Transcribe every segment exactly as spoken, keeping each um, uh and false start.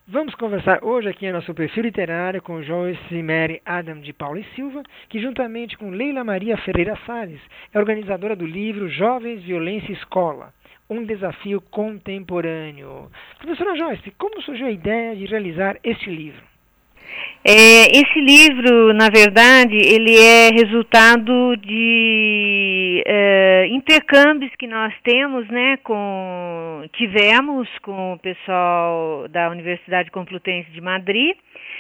Vamos conversar hoje aqui em nosso perfil literário com Joyce Mary Adam de Paula e Silva, que juntamente com Leila Maria Ferreira Salles é organizadora do livro Jovens, Violência e Escola, um desafio contemporâneo. Professora Joyce, como surgiu a ideia de realizar este livro? É, esse livro, na verdade, ele é resultado de é, intercâmbios que nós temos, né, com, tivemos com o pessoal da Universidade Complutense de Madrid,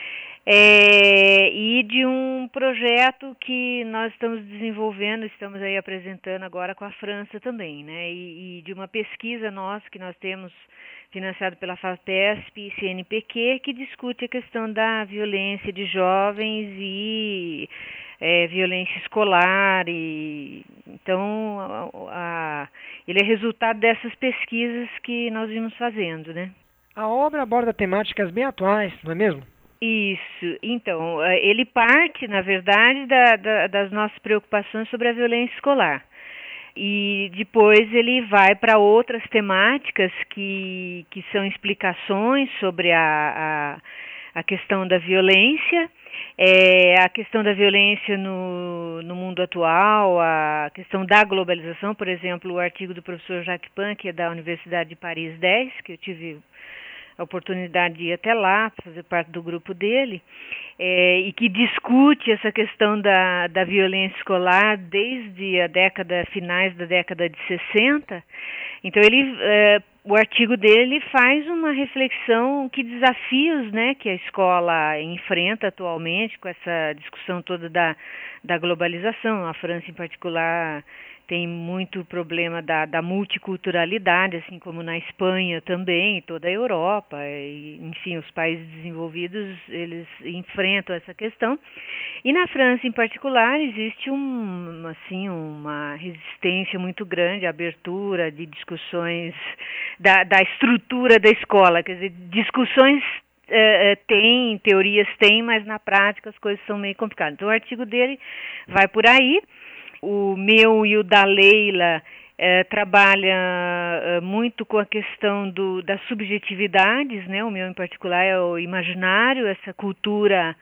é, e de um projeto que nós estamos desenvolvendo, estamos aí apresentando agora com a França também, né, e, e de uma pesquisa nossa que nós temos financiado pela FAPESP e C N P Q, que discute a questão da violência de jovens e é, violência escolar. E, então, a, a, ele é resultado dessas pesquisas que nós vimos fazendo, né? A obra aborda temáticas bem atuais, não é mesmo? Isso. Então, ele parte, na verdade, da, da, das nossas preocupações sobre a violência escolar. E depois ele vai para outras temáticas que, que são explicações sobre a, a, a questão da violência, é, a questão da violência no, no mundo atual, a questão da globalização, por exemplo, o artigo do professor Jacques Pan, que é da Universidade de Paris dez, que eu tive a oportunidade de ir até lá, fazer parte do grupo dele, é, e que discute essa questão da, da violência escolar desde a década, finais da década de sessenta. Então ele, é, o artigo dele faz uma reflexão, que desafios, né, que a escola enfrenta atualmente com essa discussão toda da, da globalização. A França em particular tem muito problema da, da multiculturalidade, assim como na Espanha também, toda a Europa, e, enfim, os países desenvolvidos, eles enfrentam essa questão. E na França, em particular, existe um, assim, uma resistência muito grande à abertura de discussões da, da estrutura da escola, quer dizer, discussões Uh, tem, teorias tem, mas na prática as coisas são meio complicadas. Então o artigo dele vai por aí. O meu e o da Leila eh, trabalha eh, muito com a questão do, das subjetividades, né? O meu em particular é o imaginário, essa cultura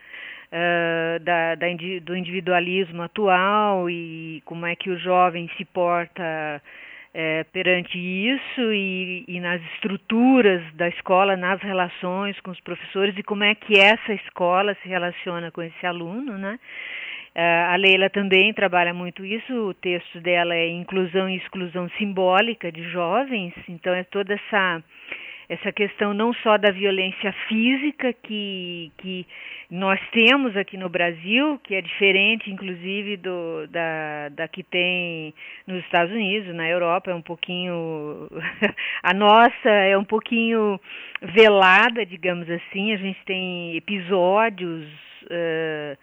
uh, da, da, do individualismo atual e como é que o jovem se porta eh, perante isso e, e nas estruturas da escola, nas relações com os professores e como é que essa escola se relaciona com esse aluno, né? Uh, a Leila também trabalha muito isso, o texto dela é inclusão e exclusão simbólica de jovens, então é toda essa, essa questão não só da violência física que, que nós temos aqui no Brasil, que é diferente inclusive do, da, da que tem nos Estados Unidos, na Europa é um pouquinho, a nossa é um pouquinho velada, digamos assim, a gente tem episódios Uh,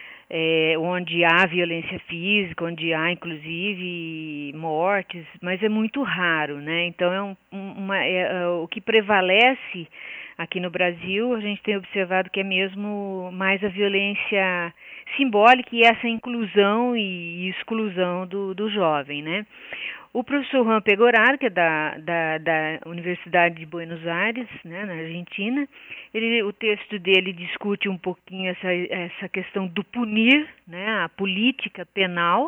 É, onde há violência física, onde há inclusive mortes, mas é muito raro, né? Então é, um, uma, é, é o que prevalece aqui no Brasil, a gente tem observado que é mesmo mais a violência simbólica e essa inclusão e exclusão do, do jovem, né? O professor Juan Pegoraro, que é da, da, da Universidade de Buenos Aires, né, na Argentina, ele, o texto dele discute um pouquinho essa, essa questão do punir, né, a política penal,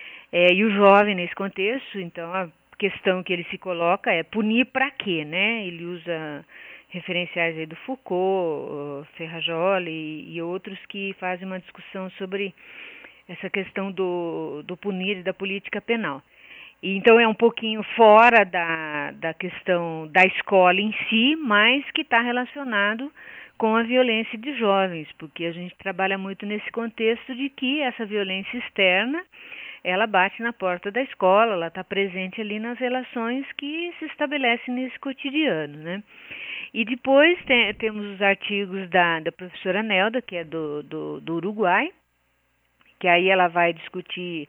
é, e o jovem nesse contexto. Então, a questão que ele se coloca é punir para quê, né? Ele usa referenciais aí do Foucault, Ferrajoli e, e outros que fazem uma discussão sobre essa questão do, do punir e da política penal. Então é um pouquinho fora da, da questão da escola em si, mas que está relacionado com a violência de jovens, porque a gente trabalha muito nesse contexto de que essa violência externa, ela bate na porta da escola, ela está presente ali nas relações que se estabelecem nesse cotidiano, né? E depois tem, temos os artigos da, da professora Nelda, que é do, do, do Uruguai, que aí ela vai discutir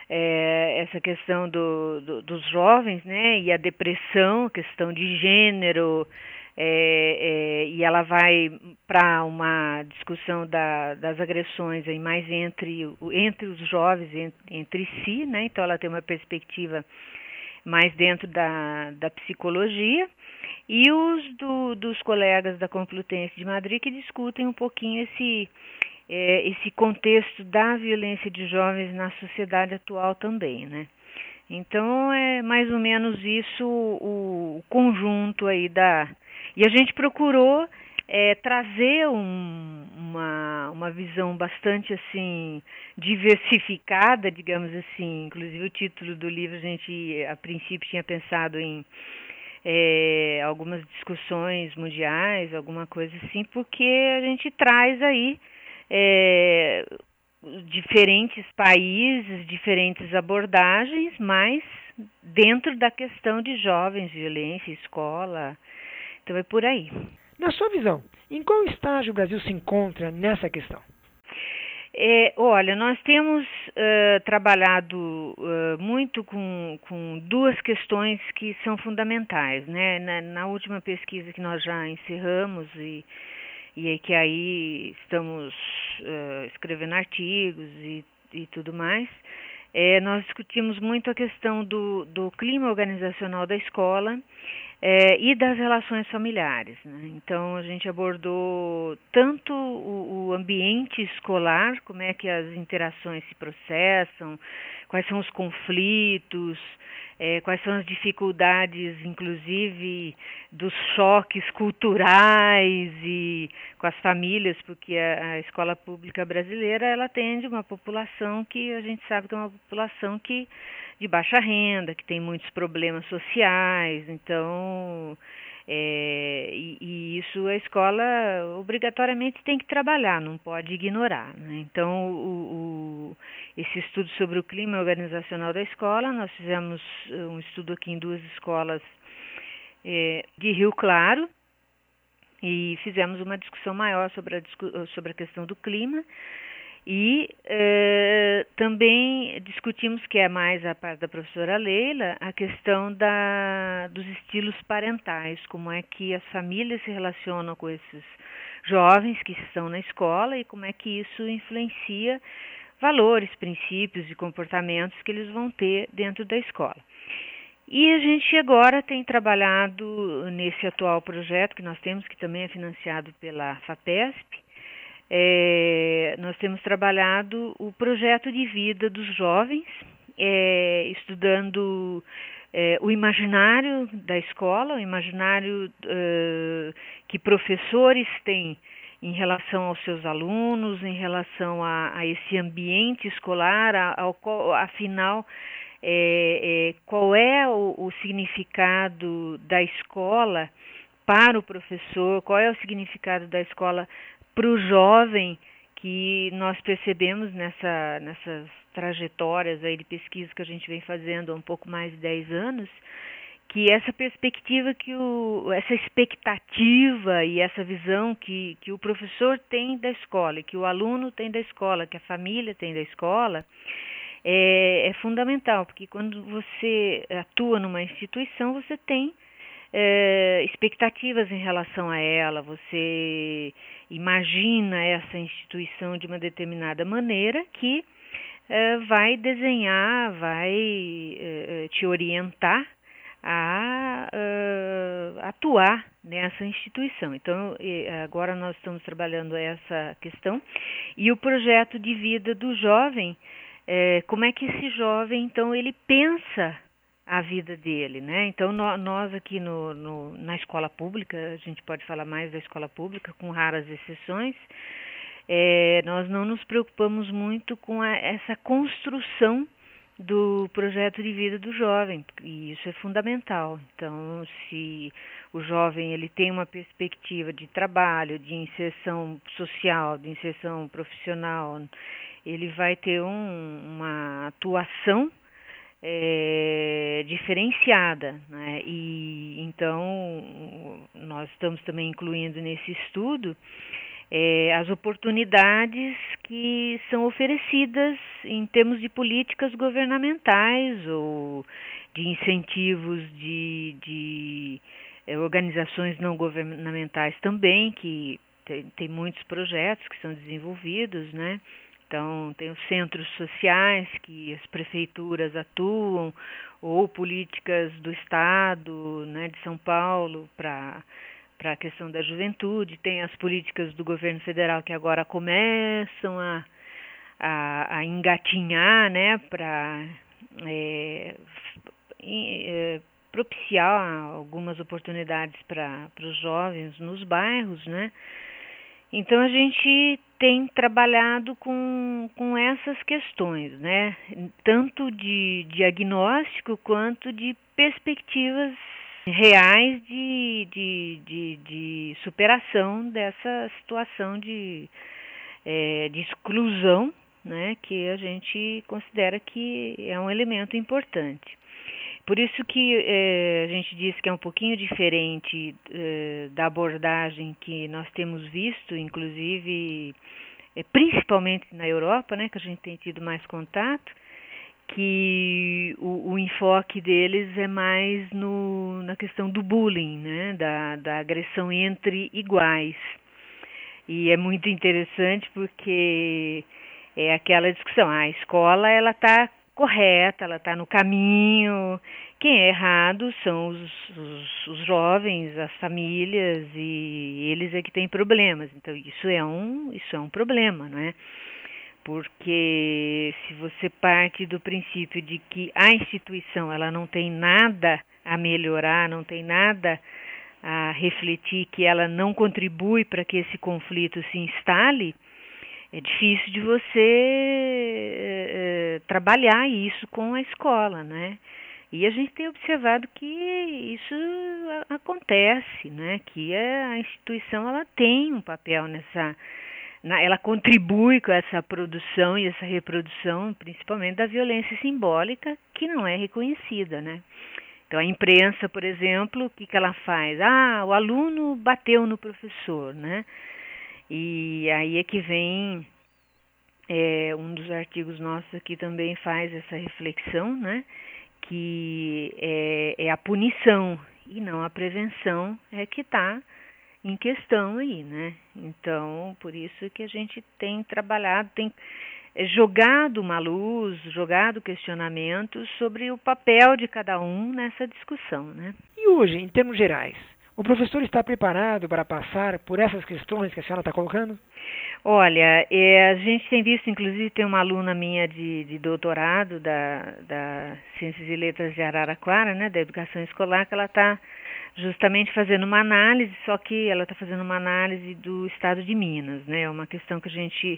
É, essa questão do, do, dos jovens, né, e a depressão, questão de gênero, é, é, e ela vai para uma discussão da, das agressões aí mais entre, entre os jovens, entre, entre si, né, então ela tem uma perspectiva mais dentro da, da psicologia. e os do, dos colegas da Complutense de Madrid, que discutem um pouquinho esse, é, esse contexto da violência de jovens na sociedade atual também, né? Então, é mais ou menos isso o, o conjunto aí da... E a gente procurou é, trazer um, uma, uma visão bastante, assim, diversificada, digamos assim. Inclusive, o título do livro, a gente, a princípio, tinha pensado em é, algumas discussões mundiais, alguma coisa assim, porque a gente traz aí... É, diferentes países, diferentes abordagens, mas dentro da questão de jovens, violência, escola, então é por aí. Na sua visão, em qual estágio o Brasil se encontra nessa questão? É, olha, nós temos uh, trabalhado uh, muito com, com duas questões que são fundamentais, né? Na, na última pesquisa que nós já encerramos e e que aí estamos uh, escrevendo artigos e, e tudo mais, é, nós discutimos muito a questão do, do clima organizacional da escola é, e das relações familiares, né? Então, a gente abordou tanto o, o ambiente escolar, como é que as interações se processam, quais são os conflitos, é, quais são as dificuldades, inclusive, dos choques culturais e com as famílias, porque a, a escola pública brasileira, ela atende uma população que a gente sabe que é uma população que de baixa renda, que tem muitos problemas sociais, então, é, e, e isso a escola obrigatoriamente tem que trabalhar, não pode ignorar, né? Então, o, o, esse estudo sobre o clima organizacional da escola, nós fizemos um estudo aqui em duas escolas é, de Rio Claro, e fizemos uma discussão maior sobre a, sobre a questão do clima, e eh, também discutimos, que é mais a parte da professora Leila, a questão da, dos estilos parentais, como é que as famílias se relacionam com esses jovens que estão na escola e como é que isso influencia valores, princípios e comportamentos que eles vão ter dentro da escola. E a gente agora tem trabalhado nesse atual projeto que nós temos, que também é financiado pela FAPESP. É, nós temos trabalhado o projeto de vida dos jovens, é, estudando é, o imaginário da escola, o imaginário uh, que professores têm em relação aos seus alunos, em relação a, a esse ambiente escolar, ao, ao, afinal, é, é, qual é o, o significado da escola para o professor, qual é o significado da escola para o jovem, que nós percebemos nessa, nessas trajetórias aí de pesquisa que a gente vem fazendo há um pouco mais de dez anos, que essa perspectiva, que o, essa expectativa e essa visão que, que o professor tem da escola, que o aluno tem da escola, que a família tem da escola, é, é fundamental, porque quando você atua numa instituição, você tem É, expectativas em relação a ela, você imagina essa instituição de uma determinada maneira que é, vai desenhar, vai é, te orientar a é, atuar nessa instituição. Então, agora nós estamos trabalhando essa questão e o projeto de vida do jovem, é, como é que esse jovem, então, ele pensa a vida dele, né? Então, no, nós aqui no, no, na escola pública, a gente pode falar mais da escola pública, com raras exceções, é, nós não nos preocupamos muito com a, essa construção do projeto de vida do jovem, e isso é fundamental. Então, se o jovem ele tem uma perspectiva de trabalho, de inserção social, de inserção profissional, ele vai ter um, uma atuação É, diferenciada, né? E então nós estamos também incluindo nesse estudo é, as oportunidades que são oferecidas em termos de políticas governamentais ou de incentivos de, de é, organizações não governamentais também, que tem, tem muitos projetos que são desenvolvidos, né? Então, tem os centros sociais que as prefeituras atuam, ou políticas do Estado, né, de São Paulo, para para a questão da juventude. Tem as políticas do governo federal que agora começam a, a, a engatinhar, né, para é, é, propiciar algumas oportunidades para os jovens nos bairros, né? Então a gente tem trabalhado com, com essas questões, né? Tanto de diagnóstico quanto de perspectivas reais de, de, de, de superação dessa situação de, é, de exclusão, né? Que a gente considera que é um elemento importante. Por isso que eh, a gente diz que é um pouquinho diferente eh, da abordagem que nós temos visto, inclusive, eh, principalmente na Europa, né, que a gente tem tido mais contato, que o, o enfoque deles é mais no, na questão do bullying, né, da, da agressão entre iguais. E é muito interessante porque é aquela discussão, a escola ela está correta, ela está no caminho, quem é errado são os, os, os jovens, as famílias, e eles é que têm problemas. Então isso é um, isso é um problema, não é? Porque se você parte do princípio de que a instituição ela não tem nada a melhorar, não tem nada a refletir, que ela não contribui para que esse conflito se instale, é difícil de você é, trabalhar isso com a escola, né? E a gente tem observado que isso acontece, né? Que a instituição ela tem um papel nessa, na, ela contribui com essa produção e essa reprodução, principalmente da violência simbólica, que não é reconhecida, né? Então a imprensa, por exemplo, o que, que ela faz? Ah, o aluno bateu no professor, né? E aí é que vem, é, um dos artigos nossos aqui também faz essa reflexão, né? Que é, é a punição e não a prevenção é que está em questão aí, né? Então, por isso que a gente tem trabalhado, tem jogado uma luz, jogado questionamentos sobre o papel de cada um nessa discussão, né? E hoje, em termos gerais, o professor está preparado para passar por essas questões que a senhora está colocando? Olha, é, a gente tem visto, inclusive, tem uma aluna minha de, de doutorado da, da Ciências e Letras de Araraquara, né, da Educação Escolar, que ela está justamente fazendo uma análise, só que ela está fazendo uma análise do estado de Minas, né, é uma questão que a gente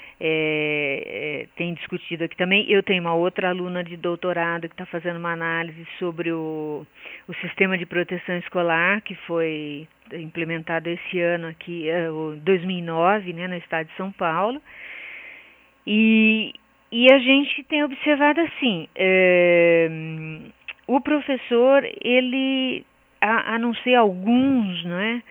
é, é, tem discutido aqui também. Eu tenho uma outra aluna de doutorado que está fazendo uma análise sobre o, o sistema de proteção escolar, que foi implementado esse ano aqui, dois mil e nove, né, no estado de São Paulo, e, e a gente tem observado assim, é, o professor, ele, a, a não ser alguns, não é,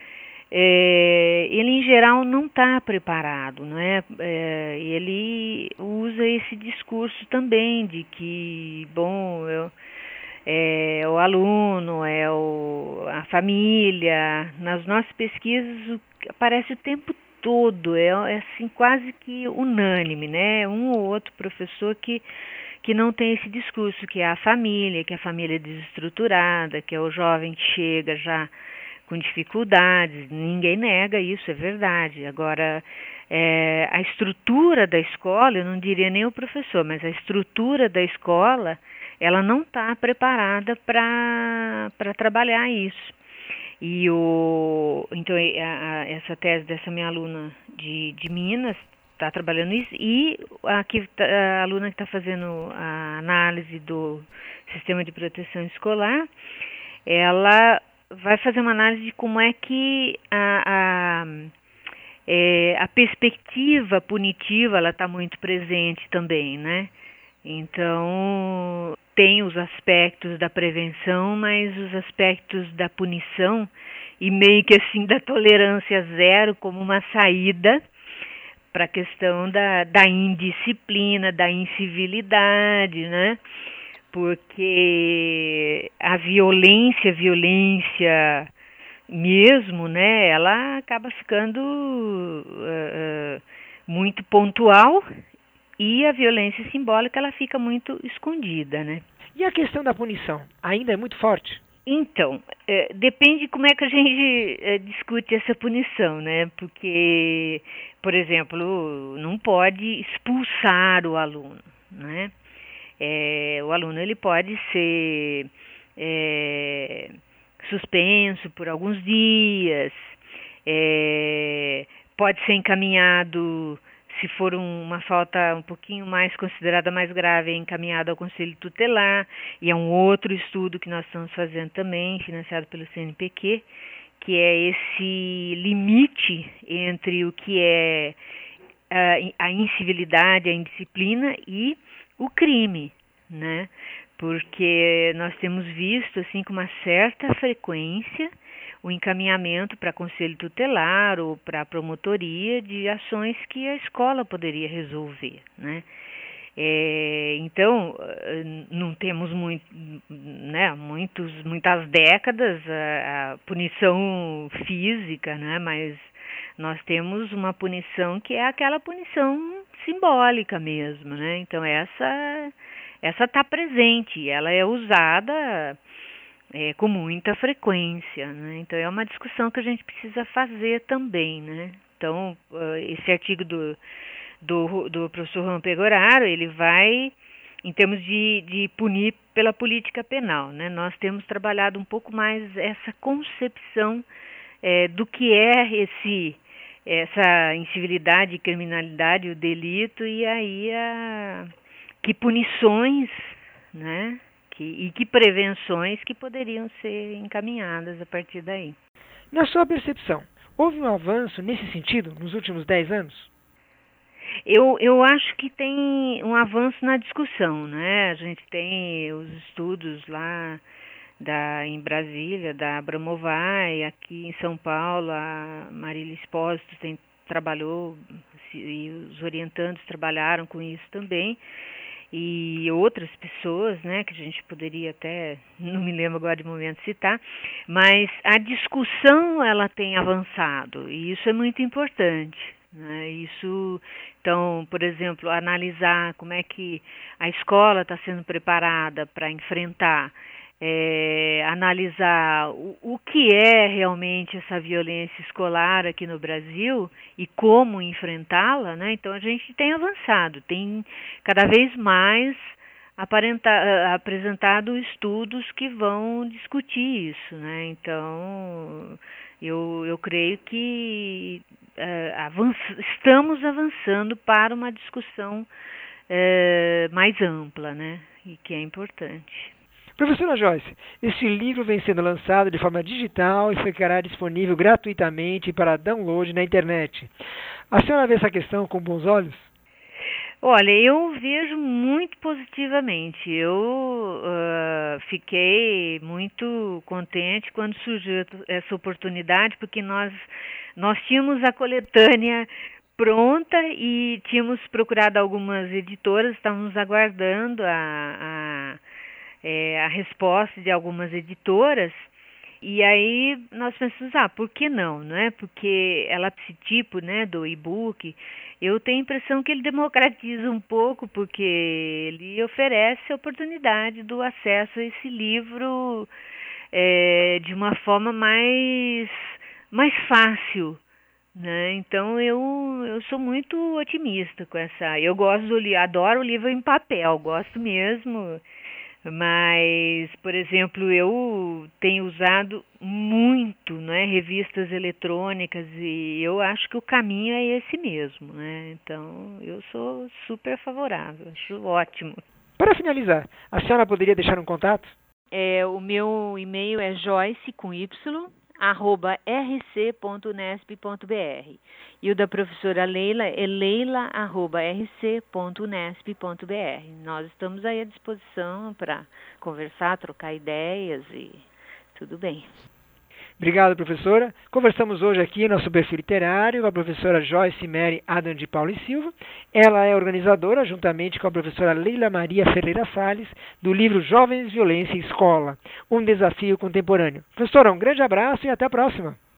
é ele em geral não está preparado, não é, é, ele usa esse discurso também de que, bom, eu é o aluno, é o, a família. Nas nossas pesquisas aparece o tempo todo, é, é assim quase que unânime, né? Um ou outro professor que, que não tem esse discurso, que é a família, que é a família desestruturada, que é o jovem que chega já com dificuldades. Ninguém nega isso, é verdade. Agora, é, a estrutura da escola, eu não diria nem o professor, mas a estrutura da escola, ela não está preparada para para trabalhar isso. E o, então, a, a, essa tese dessa minha aluna de, de Minas está trabalhando isso, e a, a aluna que está fazendo a análise do sistema de proteção escolar, ela vai fazer uma análise de como é que a, a, é, a perspectiva punitiva ela está muito presente também, né? Então, tem os aspectos da prevenção, mas os aspectos da punição e meio que assim da tolerância zero como uma saída para a questão da, da indisciplina, da incivilidade, né? Porque a violência, violência mesmo, né? Ela acaba ficando uh, uh, muito pontual e a violência simbólica ela fica muito escondida, né? E a questão da punição ainda é muito forte? Então, é, depende como é que a gente é, discute essa punição, né? Porque, por exemplo, não pode expulsar o aluno, né? É, o aluno ele pode ser é, suspenso por alguns dias, é, pode ser encaminhado, se for uma falta um pouquinho mais considerada mais grave, é encaminhado ao Conselho Tutelar, e é um outro estudo que nós estamos fazendo também, financiado pelo C N P Q, que é esse limite entre o que é a, a incivilidade, a indisciplina e o crime, né? Porque nós temos visto, assim, com uma certa frequência, o encaminhamento para conselho tutelar ou para promotoria de ações que a escola poderia resolver, né? É, então, não temos muito, né, muitos, muitas décadas a, a punição física, né? Mas nós temos uma punição que é aquela punição simbólica mesmo, né? Então, essa essa está presente, ela é usada É, com muita frequência, né? Então é uma discussão que a gente precisa fazer também, né? Então esse artigo do, do, do professor Juan Pegoraro, ele vai em termos de, de punir pela política penal, né? Nós temos trabalhado um pouco mais essa concepção é, do que é esse essa incivilidade, criminalidade, o delito e aí a, que punições, né? E que prevenções que poderiam ser encaminhadas a partir daí. Na sua percepção, houve um avanço nesse sentido nos últimos dez anos? Eu, eu acho que tem um avanço na discussão, né? A gente tem os estudos lá da, em Brasília, da Abramovay, aqui em São Paulo, a Marília Espósito tem, trabalhou, e os orientandos trabalharam com isso também. E outras pessoas, né, que a gente poderia até, não me lembro agora de momento citar, mas a discussão ela tem avançado e isso é muito importante, né? Isso, então, por exemplo, analisar como é que a escola está sendo preparada para enfrentar, é, analisar o, o que é realmente essa violência escolar aqui no Brasil e como enfrentá-la, né? Então a gente tem avançado, tem cada vez mais aparenta, apresentado estudos que vão discutir isso, né? Então eu, eu creio que uh, avanç, estamos avançando para uma discussão uh, mais ampla, né? E que é importante. Professora Joyce, este livro vem sendo lançado de forma digital e ficará disponível gratuitamente para download na internet. A senhora vê essa questão com bons olhos? Olha, eu vejo muito positivamente. Eu uh, fiquei muito contente quando surgiu essa oportunidade, porque nós, nós tínhamos a coletânea pronta e tínhamos procurado algumas editoras, estávamos aguardando a... a É, a resposta de algumas editoras, e aí nós pensamos, ah, por que não, né? Porque ela, esse tipo, né, do e-book, eu tenho a impressão que ele democratiza um pouco, porque ele oferece a oportunidade do acesso a esse livro é, de uma forma mais, mais fácil, né? Então eu, eu sou muito otimista com essa, eu gosto do livro, adoro o livro em papel, gosto mesmo. Mas, por exemplo, eu tenho usado muito, né, revistas eletrônicas e eu acho que o caminho é esse mesmo, né? Então, eu sou super favorável, acho ótimo. Para finalizar, a senhora poderia deixar um contato? É, o meu e-mail é joyce, com Y, arroba r c ponto unesp ponto b r. E o da professora Leila é leila, arroba r c ponto unesp ponto b r. Nós estamos aí à disposição para conversar, trocar ideias e tudo bem. Obrigado, professora. Conversamos hoje aqui no nosso perfil literário com a professora Joyce Mary Adam de Paula e Silva. Ela é organizadora, juntamente com a professora Leila Maria Ferreira Salles, do livro Jovens, Violência e Escola, um desafio contemporâneo. Professora, um grande abraço e até a próxima.